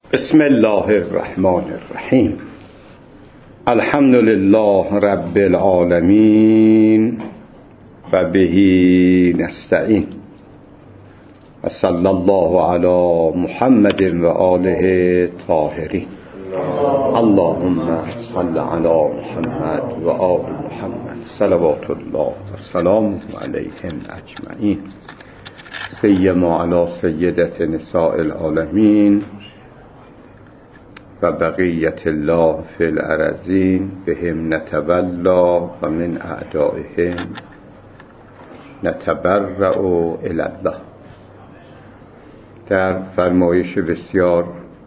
بسم الله الرحمن الرحیم. الحمد لله رب العالمین و به نستعین و صلی الله علی محمد و آله طاهرین. اللهم صل علی محمد و آل محمد صلوات الله و سلام علیهم اجمعین، سیما علی سیدة نساء العالمین و بقیت الله فی الارضین، بهم نتولا و من اعدائهم نتبرأ الی الله. در فرمایش بسیار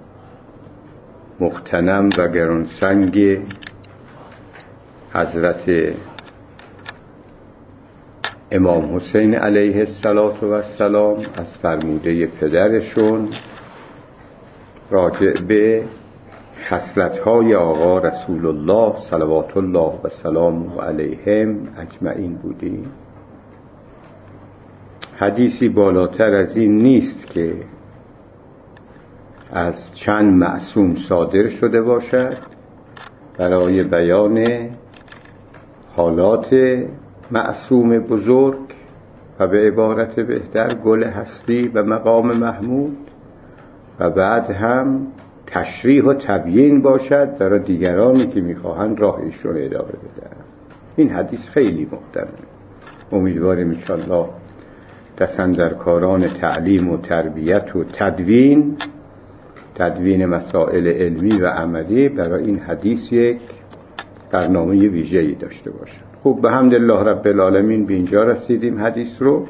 مغتنم و گرانسنگ حضرت امام حسین علیه السلام از فرموده پدرشون راجع به خصلت‌های آقا رسول الله صلوات الله و سلامه علیهم اجمعین بودیم. حدیثی بالاتر از این نیست که از چند معصوم صادر شده باشد برای بیان حالات معصوم بزرگ و به عبارت بهتر گل هستی و مقام محمود، و بعد هم تشریح و تبیین باشد برای دیگرانی که میخواهند راه ایشون ادامه بدن. این حدیث خیلی محترمه. امیدواریم انشاءالله دستاندرکاران تعلیم و تربیت و تدوین مسائل علمی و عملی برای این حدیث یک برنامه ویژه‌ای داشته باشند. خوب، به حمدالله رب العالمین به اینجا رسیدیم حدیث رو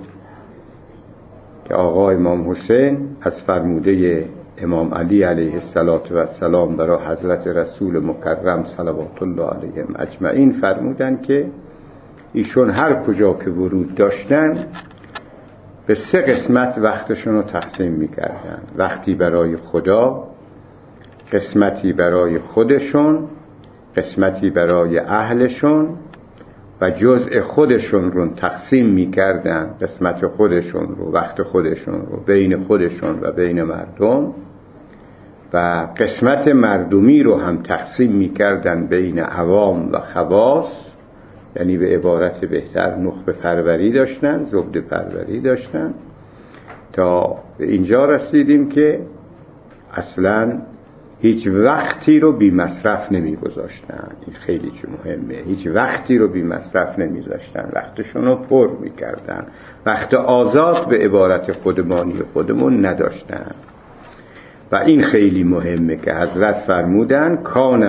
که آقا امام حسین از فرموده امام علی علیه السلام برای حضرت رسول مکرم صلوات الله علیهم اجمعین فرمودن که ایشون هر کجا که ورود داشتن به 3 قسمت وقتشون رو تقسیم میکردن: وقتی برای خدا، قسمتی برای خودشون، قسمتی برای اهلشون، و جزء خودشون رو تقسیم میکردن، قسمت خودشون رو، وقت خودشون رو بین خودشون و بین مردم، و قسمت مردمی رو هم تقسیم میکردن بین عوام و خواص. یعنی به عبارت بهتر نخبه پروری داشتن، زبده پروری داشتن، تا به اینجا رسیدیم که اصلاً هیچ وقتی رو بی مصرف نمی گذاشتن. این خیلی مهمه. هیچ وقتی رو بی مصرف نمی گذاشتن، وقتشون رو پر می کردن. وقت آزاد به عبارت خودمون نداشتن. و این خیلی مهمه که حضرت فرمودن کان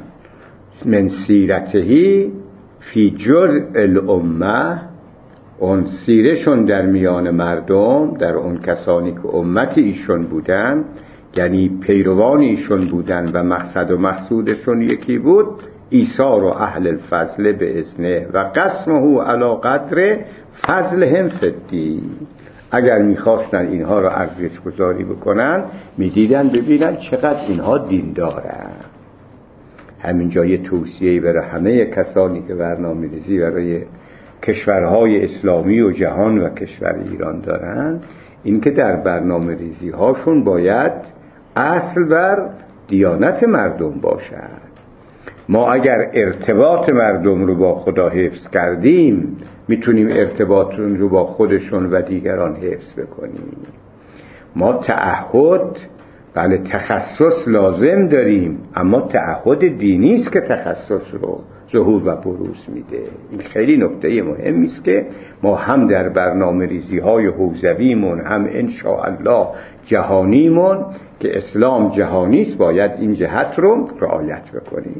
من سیرتهی فی جزء الامه، اون سیرشون در میان مردم، در اون کسانی که امت ایشون بودن، یعنی پیروان ایشون بودن و مقصد و مقصودشون یکی بود: ایثار و اهل الفضل به اذنه و قسمه علی قدر فضلهم فی الدین. اگر میخواستن اینها رو ارزش گذاری بکنن، میدیدن ببینن چقدر اینها دین دارن. همینجا یه توصیه‌ای برای همه کسانی که برنامه‌ریزی برای کشورهای اسلامی و جهان و کشور ایران دارن، این که در برنامه‌ریزی هاشون باید اصل بر دیانت مردم باشد. ما اگر ارتباط مردم رو با خدا حفظ کردیم، میتونیم ارتباطون رو با خودشون و دیگران حفظ بکنیم. ما تعهد، بله تخصص لازم داریم، اما تعهد دینی است که تخصص رو ظهور و بروز میده. این خیلی نکته مهمی است که ما هم در برنامه‌ریزی های حوزویمون، هم انشاءالله جهانیمون که اسلام جهانی است، باید این جهت رو رعایت بکنیم.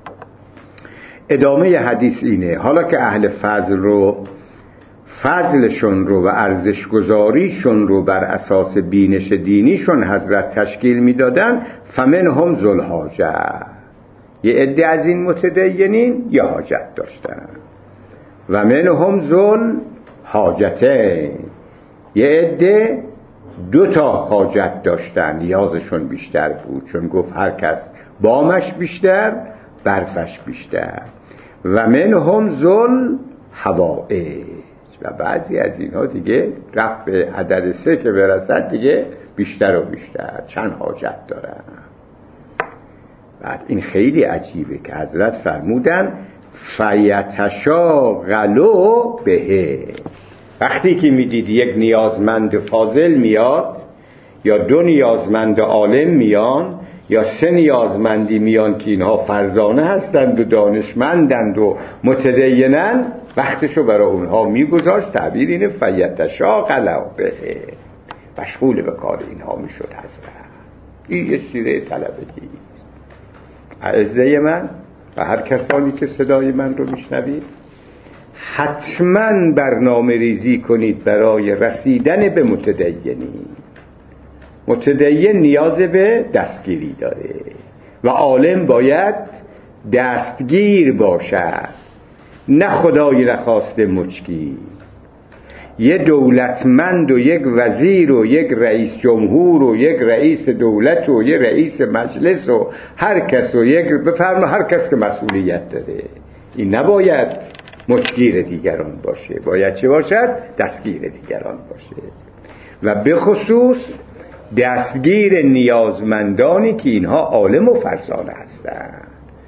ادامه حدیث اینه: حالا که اهل فضل رو، فضلشون رو و ارزشگذاریشون رو بر اساس بینش دینیشون حضرت تشکیل میدادن، فمنهم ذوالحاجه، یه عده از این متدینین یه حاجت داشتن، و منهم ذوالحاجتین، یه عده 2 حاجت داشتن، نیازشون بیشتر بود، چون گفت هر کس بامش بیشتر برفش بیشتر. و منهم ذوالحوائج، و بعضی از اینها دیگه رفت به عدد 3 که برسد دیگه بیشتر و بیشتر، چند حاجت دارم. بعد این خیلی عجیبه که حضرت فرمودن فیتشاغلوا به. وقتی که میدید یک نیازمند فاضل میاد یا دو نیازمند عالم میان یا سه نیازمندی میان که اینها فرزانه هستند و دانشمندند و متدینن، وقتشو برای اونها میگذاشت. تعبیر اینه فیتشاغلوا به، مشغول به کار اینها میشد حضرت. این یه سیره طلبگی. اعزه من و هر کسانی که صدای من رو میشنوید، حتما برنامه ریزی کنید برای رسیدن به متدینی. متدین نیاز به دستگیری داره و عالم باید دستگیر باشد، نه خدای نخواسته مچکی. یه دولتمند و یک وزیر و یک رئیس جمهور و یک رئیس دولت و یک رئیس مجلس و هر کس و یک بفرما هر کس که مسئولیت داره، این نباید مچگیر دیگران باشه، باید چه باشد؟ دستگیر دیگران باشه. و به خصوص دستگیر نیازمندانی که اینها عالم و فرزانه هستند.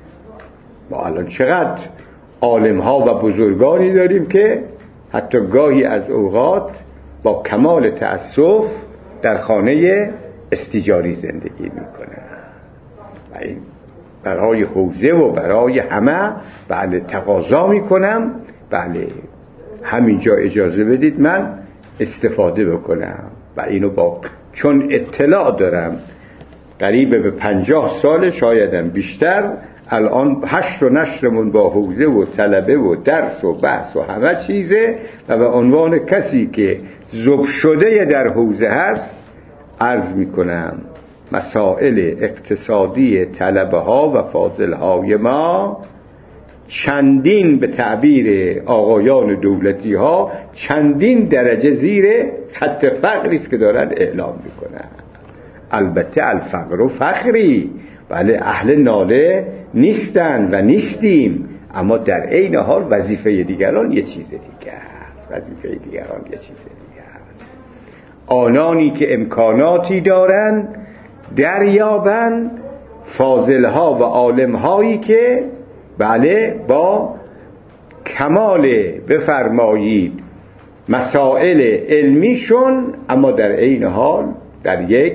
ما الان چقدر عالم ها و بزرگانی داریم که حتی گاهی از اوقات با کمال تأسف در خانه استیجاری زندگی میکنن و این برای حوزه و برای همه بله تقاضا میکنم، بله همینجا اجازه بدید من استفاده بکنم. و اینو با چون اطلاع دارم قریب به 50 سال شایدم بیشتر، الان حشر و نشرمون با حوزه و طلبه و درس و بحث و همه چیزه و به عنوان کسی که ذوب شده در حوزه هست عرض میکنم مسائل اقتصادی طلبه ها و فاضل های ما چندین، به تعبیر آقایان دولتی ها، چندین درجه زیر خط فقری است که دارن اعلام میکنن. البته الفقر و فقری، بله اهل ناله نیستن و نیستیم، اما در عین حال وظیفه دیگران یه چیز دیگه است. وظیفه دیگران یه چیز دیگه است. آنانی که امکاناتی دارن دریابن، فاضلها و عالمهایی که بله با کمال بفرمایید مسائل علمیشون، اما در عین حال در یک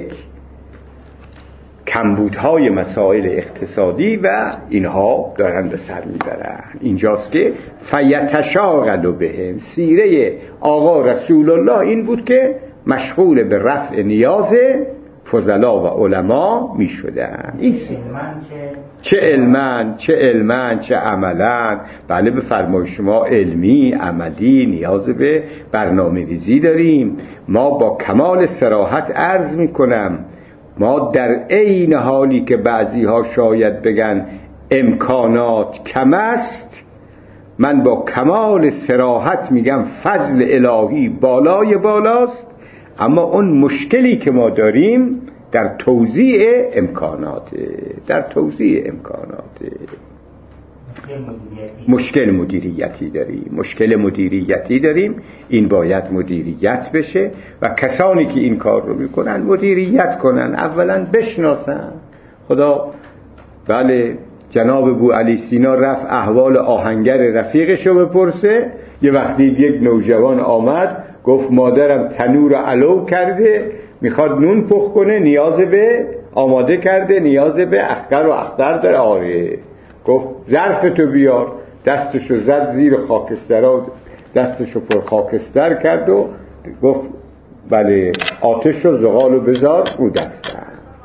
کمبودهای مسائل اقتصادی و اینها دارن به سر میبرن. اینجاست که فیتشاغلوا بهم. سیره آقا رسول الله این بود که مشغول به رفع نیاز فضلا و علما می شدن. این چه علمن چه عملن. بله بفرمایید شما علمی عملی نیاز به برنامه ریزی داریم. ما با کمال صراحت عرض می کنم ما در عین حالی که بعضی ها شاید بگن امکانات کم است، من با کمال صراحت میگم فضل الهی بالای بالاست، اما اون مشکلی که ما داریم در توزیع امکاناته، در توزیع امکاناته. مشکل مدیریتی داریم. این باید مدیریت بشه و کسانی که این کار رو میکنن مدیریت کنن، اولا بشناسن خدا. بله جناب بو علی سینا رفت احوال آهنگر رفیقشو بپرسه، یه وقتی یک نوجوان آمد گفت مادرم تنور علو کرده میخواد نون پخ کنه، نیاز به آماده کرده، نیاز به اخگر و اختر داره. آره گفت ظرفتو بیار، دستشو زد زیر خاکسترها، دستشو پر خاکستر کرد و گفت بله آتشو زغالو بذار رو دستم.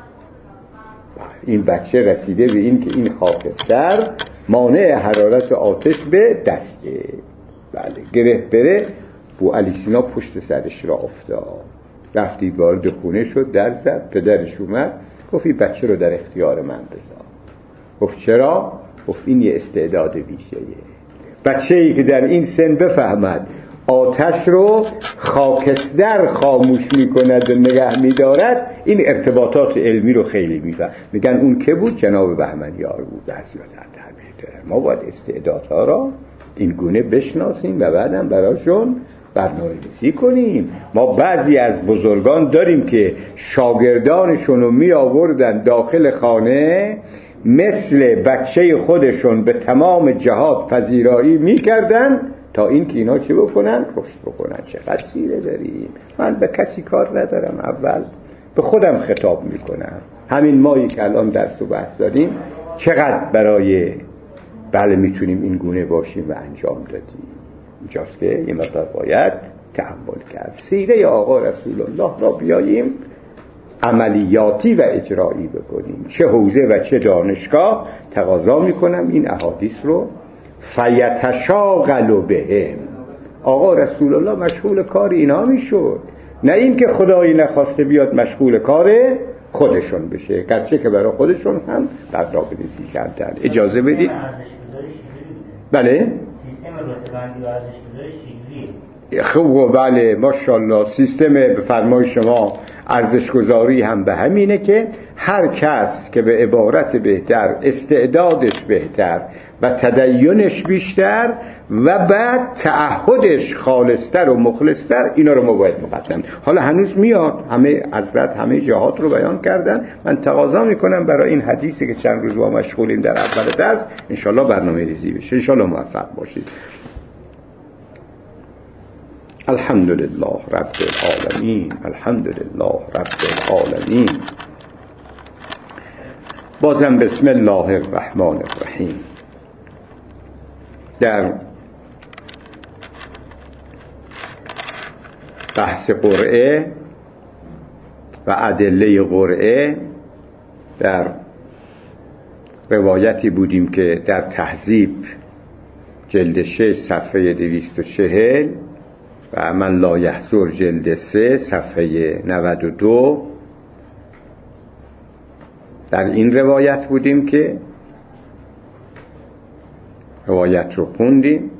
این بچه رسیده به این که این خاکستر مانع حرارت آتش به دسته. بله گره بره. بو علی سینا پشت سرش را افتاد، رفتی وارد خونه شد، در زد. پدرش اومد گفت این بچه رو در اختیار من بذار. گفت چرا؟ گفت این یه استعداد ویژه‌ایه. بچه‌ای که در این سن بفهمد آتش رو خاکستر خاموش میکند و نگه میدارد، این ارتباطات علمی رو خیلی میفهم. میگن اون که بود؟ جناب بهمنیار بود. ما باید استعدادها را این گونه بشناسیم و بعدم براشون برنامه‌ریزی کنیم. ما بعضی از بزرگان داریم که شاگردانشون رو می آوردن داخل خانه، مثل بچه خودشون به تمام جهات پذیرایی می کردن تا این که اینا چه بکنن؟ رشد بکنن. چقدر سیره داریم. من به کسی کار ندارم، اول به خودم خطاب می کنم. همین مایی که الان درس و بحث داریم چقدر برای میتونیم این گونه باشیم و انجام دادیم. اینجاست که یه مقدار باید تأمل کرد. سیره آقا رسول الله را بیاییم عملیاتی و اجرایی بکنیم. چه حوزه و چه دانشگاه تقاضا میکنم این احادیث رو فیتشاغل بهم. آقا رسول الله مشغول کار اینا میشد، نه این که خدایی نخواسته بیاد مشغول کار خودشون بشه، گرچه که برای خودشون هم برنامه‌ریزی کردن. اجازه بدید. بله سیستم رتبه‌بندی و ارزش‌گذاری شیویه. خوب، بله ماشاءالله. سیستم به فرمای شما ارزش‌گذاری هم به همینه که هر کس که به عبارت بهتر، استعدادش بهتر و تدینش بیشتر و بعد تعهدش خالصتر و مخلصتر، اینا رو ما باید مقدم. حالا هنوز میاد، همه حضرت همه جهات رو بیان کردن. من تقاضا میکنم برای این حدیثی که چند روز با مشغولیم در اول درس انشالله برنامه ریزی بشه، انشالله موفق باشید. الحمدلله رب العالمین، الحمدلله رب العالمین. بازم بسم الله الرحمن الرحیم. در بحث قرعه و ادله قرعه در روایتی بودیم که در تهذیب جلد 6 صفحه 240 و من لا یحضر جلد 3 صفحه 92 در این روایت بودیم که روایت رو خوندیم.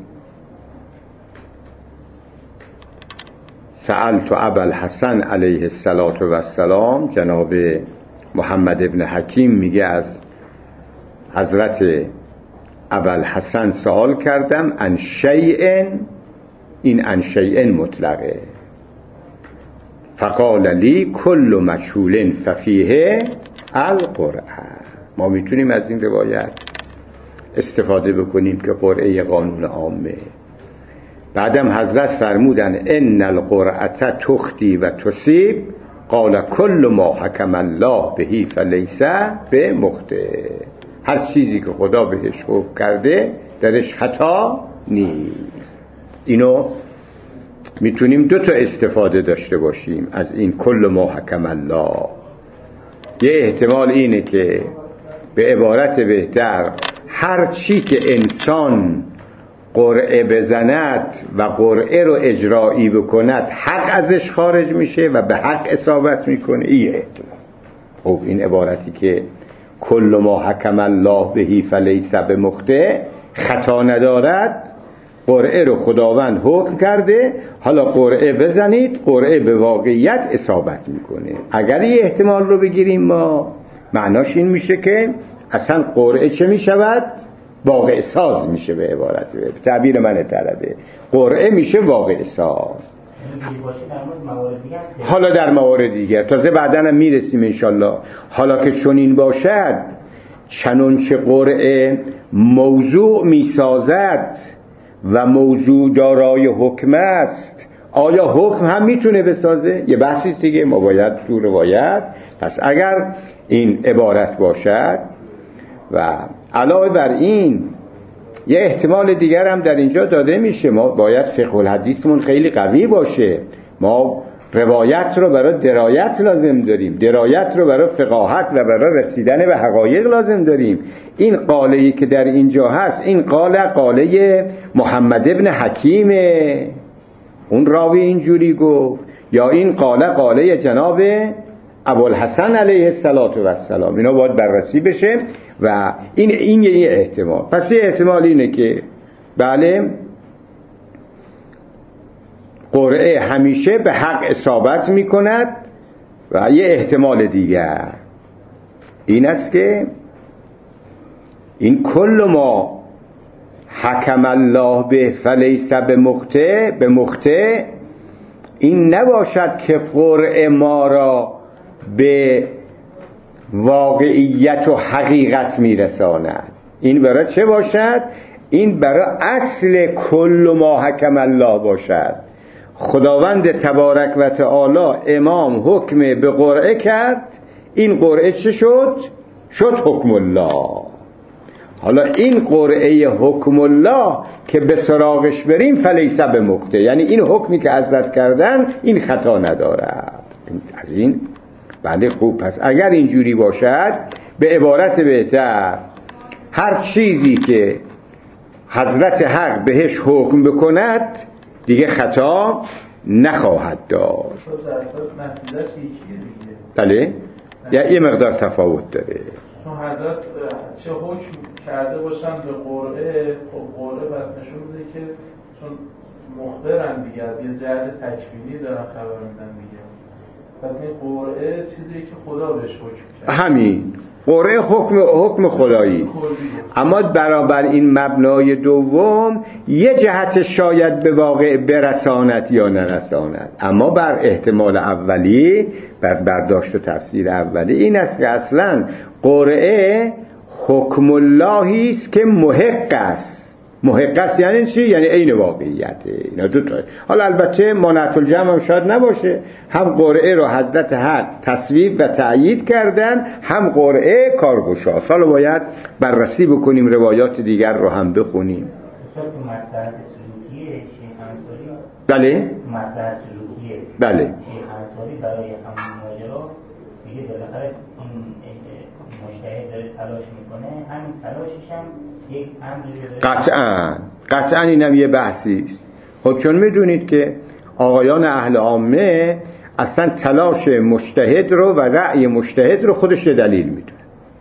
سألت ابا الحسن علیه السلام، جناب محمد ابن حکیم میگه از حضرت ابا الحسن سوال کردم عن شیء، این عن شیء مطلقه، فقال لی کل مجهول ففیه القرعه. ما میتونیم از این روایت استفاده بکنیم که قرعه قانون عامه. بعدم حضرت فرمودن ان القرعه تختی و تصیب، قال کل ما حکم الله بهی فلیس بمخطئ. هر چیزی که خدا بهش حکم کرده درش خطا نیست. اینو میتونیم دو تا استفاده داشته باشیم از این کل ما حکم الله. یه احتمال اینه که به عبارت بهتر هر چی که انسان قرعه بزند و قرعه رو اجرایی بکند حق ازش خارج میشه و به حق اصابت میکنه. این احتمال. خب این عبارتی که کل ما حکم الله بهی فلیس بمخطئ، خطا ندارد، قرعه رو خداوند حکم کرده، حالا قرعه بزنید، قرعه به واقعیت اصابت میکنه. اگر این احتمال رو بگیریم ما، معناش این میشه که اصلا قرعه چه میشود؟ واقع ساز میشه. به عبارت به تعبیر من طلبه قرعه میشه واقع ساز. حالا در موارد دیگر تازه بعداً هم میرسیم انشالله. حالا که چون این باشد، چنانچه قرعه موضوع میسازد و موضوع دارای حکم است، آیا حکم هم میتونه بسازه؟ یه بحثی دیگه ما باید تو روایت. پس اگر این عبارت باشد و علاوه بر این یه احتمال دیگر هم در اینجا داده میشه، ما باید فقه الحدیثمون خیلی قوی باشه. ما روایت رو برای درایت لازم داریم، درایت رو برای فقاهت و برای رسیدن به حقایق لازم داریم. این قاله‌ای که در اینجا هست، این قاله محمد ابن حکیمه، اون راوی اینجوری گفت، یا این قاله جناب ابوالحسن علیه السلام. اینا باید بررسی بشه و این یه احتمال. پس یه احتمال اینه که بله قرعه همیشه به حق اصابت میکند و یه احتمال دیگر این است که این کل ما حکم الله به فلیس بمخطئ، این نباشد که قرعه ما را به واقعیت و حقیقت میرساند. این برای چه باشد؟ این برای اصل کل ما حکم الله باشد. خداوند تبارک و تعالی امام حکم به قرعه کرد، این قرعه چه شد؟ شد حکم الله. حالا این قرعه حکم الله که به سراغش بریم فلیس بمخطئ، یعنی این حکمی که حضرت کردن این خطا ندارد. از این بله خوب. پس اگر اینجوری باشد، به عبارت بهتر هر چیزی که حضرت حق بهش حکم بکند دیگه خطا نخواهد داشت. بله یه مقدار تفاوت داره. چون حضرت چه حکم کرده باشن به قرعه، خب قرعه بس نشون میده که چون مخبرن دیگه، از یه جهت تکوینی دارن خبر میدن دیگه. پس این قرعه چیزی که خدا بهش حکم کرده. همین قرعه حکم خدایی است. اما برابر این مبنای دوم یه جهت شاید به واقع برساند یا نرساند، اما بر احتمال اولی، بر برداشت و تفسیر اولی این است که اصلا قرعه حکم اللهی است که محق است. محق است یعنی چی؟ یعنی عین واقعیته. اینا دو تا. حالا البته مانعت الجمع هم شاید نباشه، هم قرعه رو حضرت حق تصویب و تأیید کردن، هم قرعه کارگشاست. حالا باید بررسی بکنیم، روایات دیگر رو هم بخونیم. مصلحت سلوکیه شیخ انصاری. بله مصلحت سلوکیه. بله شیخ انصاری برای همون ماجرا میگه بالاخره این مجتهد داره تلاش میکنه، همین تلاشش هم یک امری قطعاً اینم یه بحثی است. خب چون میدونید که آقایان اهل عامه اصلا تلاش مجتهد رو و رأی مجتهد رو خودش دلیل میدونه.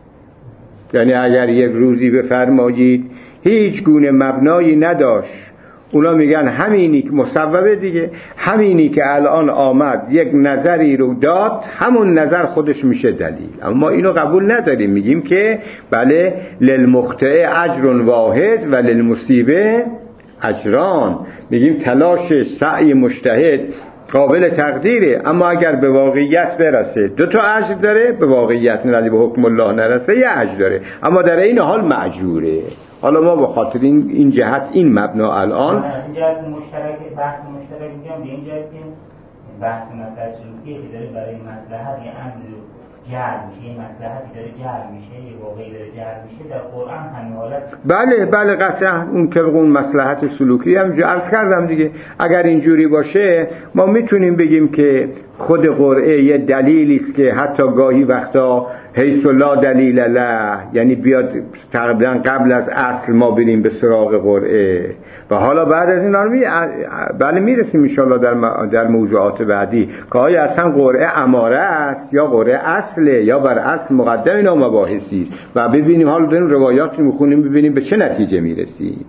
یعنی اگر یک روزی بفرمایید هیچ گونه مبنایی نداشت، اونا میگن همینی که مصوبه دیگه، همینی که الان آمد یک نظری رو داد، همون نظر خودش میشه دلیل. اما اینو قبول نداریم، میگیم که بله للمخطئ اجر واحد و للمصیبه اجران. میگیم تلاش سعی مجتهد قابل تقدیره، اما اگر به واقعیت برسه 2 تا اجر داره، به واقعیت نرسه، به حکم الله نرسه 1 اجر داره، اما در این حال معجوره. حالا ما به خاطر این جهت این مبنا الان این جهت مشترک، بحث مشترک میگم به این جهت که بحث مسئله سلوکی که داره برای مصلحت یه امر جلب میشه، یه مصلحتی داره جلب میشه، یه واقعی داره جلب میشه، در قرآن همین حالت. بله قطعا اون که اون مصلحت سلوکی هم عرض کردم دیگه. اگر اینجوری باشه ما میتونیم بگیم که خود قرعه یه دلیلی است که حتی گاهی وقتا حیث لا دلیل له، یعنی بیاد تقریبا قبل از اصل ما بریم به سراغ قرعه و حالا بعد از این بله میرسیم ان شاءالله در موضوعات بعدی که آیا اصلا قرعه اماره است یا قرعه اصله یا بر اصل مقدم. اینا مباحثی و ببینیم حالا داریم روایات رو میخونیم ببینیم به چه نتیجه میرسیم.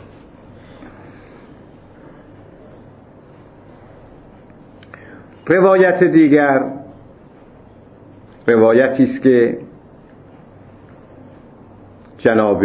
روایت دیگر روایتی است که جناب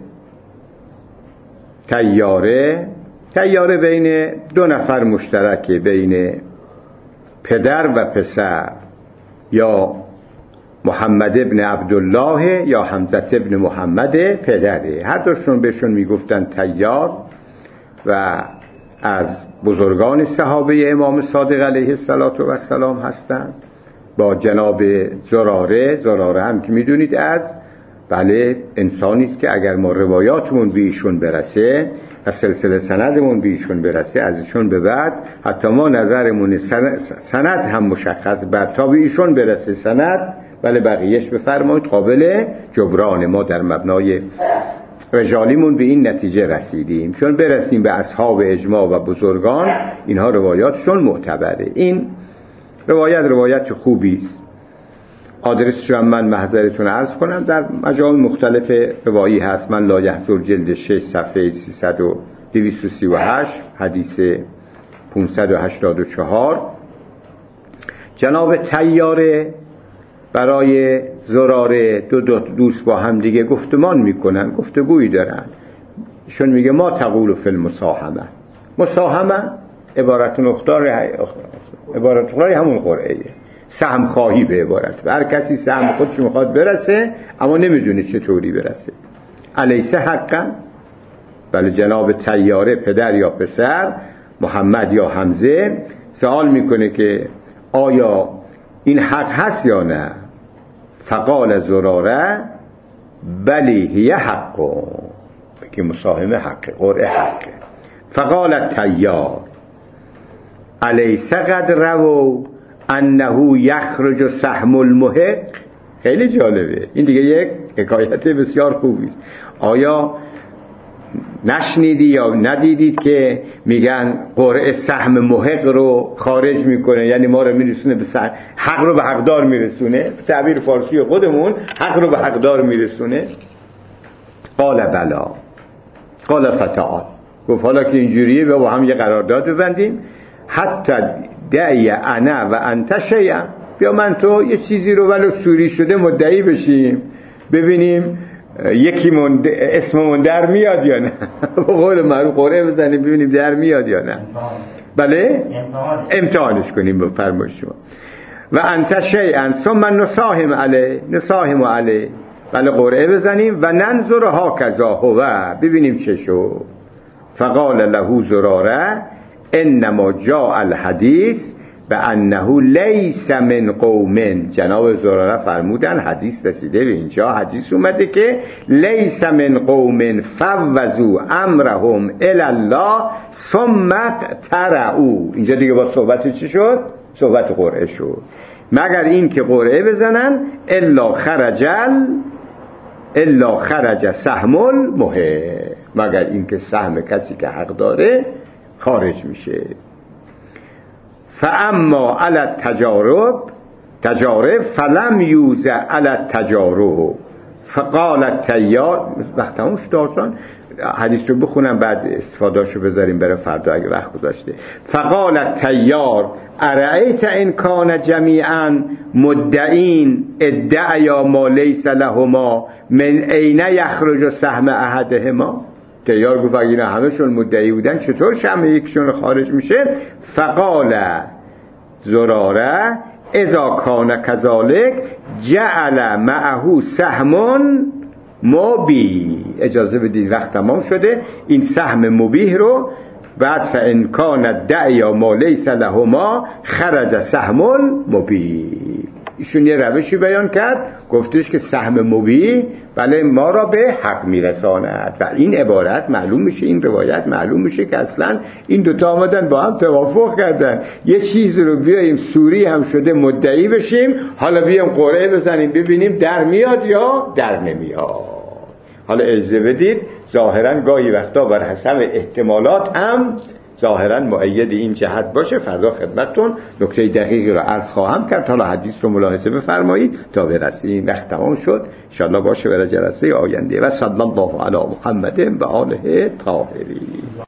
طیاره بین 2 نفر مشترکه، بین پدر و پسر، یا محمد ابن عبدالله یا حمزه ابن محمد پدره. هر دوشون بهشون میگفتن طیار و از بزرگان صحابه امام صادق علیه السلام هستند. با جناب زراره هم که میدونید از بله انسانی است که اگر ما روایاتمون به ایشون برسه و سلسله سندمون به ایشون برسه، از ایشون به بعد حتی ما نظرمون سند هم مشخص بعد تا به ایشون برسه سند، ولی بقیهش بفرمایید قابل جبران. ما در مبنای رجالیمون به این نتیجه رسیدیم، چون برسیم به اصحاب اجماع و بزرگان اینها روایاتشون معتبره. این روایت خوبی است. آدرسش رو من محضرتون عرض کنم، در مجال مختلف روایی هست. من لا یحضر جلد 6 صفحه 238 حدیث 584. جناب طیاره برای زراره 2 دوست با هم دیگه گفتمان میکنن، گفتگویی دارن. ایشون میگه ما تقول فی المساهمه. مساهمه عبارت اخرای همون قرعه، سهم خواهی به عبارت. هر کسی سهم خودش میخواد برسه اما نمیدونه چطوری برسه. الیس حقا؟ بله جناب طیاره پدر یا پسر، محمد یا حمزه، سوال میکنه که آیا این حق هست یا نه؟ فقال زراره بلی هی حق، که مساهمه حقه، قرعه حقه. فقال طیار الیس قد رو انه یخرج سهم المحق. خیلی جالبه این دیگه، یک حکایت بسیار خوبی است. آیا نشنیدی یا ندیدید که میگن قرعه سهم محق رو خارج میکنه، یعنی ما رو میرسونه به حق رو به حقدار میرسونه، تعبیر فارسی خودمون حق رو به حقدار میرسونه. قال بلا قال فتعال، گفت حالا که اینجوریه با هم یه قرارداد ببندیم، حتی دعی انا و انت شیئا، بیا من تو یه چیزی رو ولو سوری شده مدعی بشیم، ببینیم یکی اسممون در میاد یا نه. به قول معروف قرعه بزنیم ببینیم در میاد یا نه. بله امتحانش کنیم به فرمایش شما. و انت شیئا ثم نساهم علی، بله قرعه بزنیم و ننظر هاکذا هو، ببینیم چه شو. فقال له زراره انما جاء الحدیث بانه لیس من قوم. جناب زراره فرمودن حدیث رسیده به اینجا، حدیث اومده که لیس من قوم فوضوا امرهم الی الله ثم اقترعوا. اینجا دیگه با صحبت چی شد؟ صحبت قرعه شد. مگر این که قرعه بزنن الا خرج سهم المحق، مگر این که سهم کسی که حق داره خارج میشه. فاما علی تجارب فلم یوزع علی التجارب. فقال الطیار، وقت تموم شد، حدیث رو بخونم بعد استفادهشو بذاریم برای فردا اگه وقت گذاشته. فقال الطیار ارأیت ان کان جمیعا مدعین ادعیا ما لیس لهما من این یخرج سهم احدهما. طیار گفت اگه اینا همشون مدعی بودن چطور سهم یکشون خارج میشه؟ فقال زراره اذا کان کذالک جعل معه سهم مبیح. اجازه بدید وقت تمام شده، این سهم مبیح رو بعد فان کان الدعیا ما لیس لهما خرج سهم مبیح. ایشون یه روشی بیان کرد، گفتش که سهم مبیح بله ما را به حق میرساند. و این عبارت معلوم میشه، این روایت معلوم میشه که اصلا این دوتا آمدن با هم توافق کردن یه چیز رو بیاییم سوری هم شده مدعی بشیم، حالا بیایم قرعه بزنیم ببینیم در میاد یا در نمیاد. حالا اجازه بدید ظاهرا گاهی وقتا بر حسب احتمالات هم ظاهرا مؤید این جهت باشه. فردا خدمتتون نکته دقیقی رو عرض خواهم کرد. حالا حدیث رو ملاحظه بفرمایید تا برسیم. وقت تمام شد، ان شاءالله باشه برای جلسه آینده. و صلی الله علی محمد و آله الطاهرین.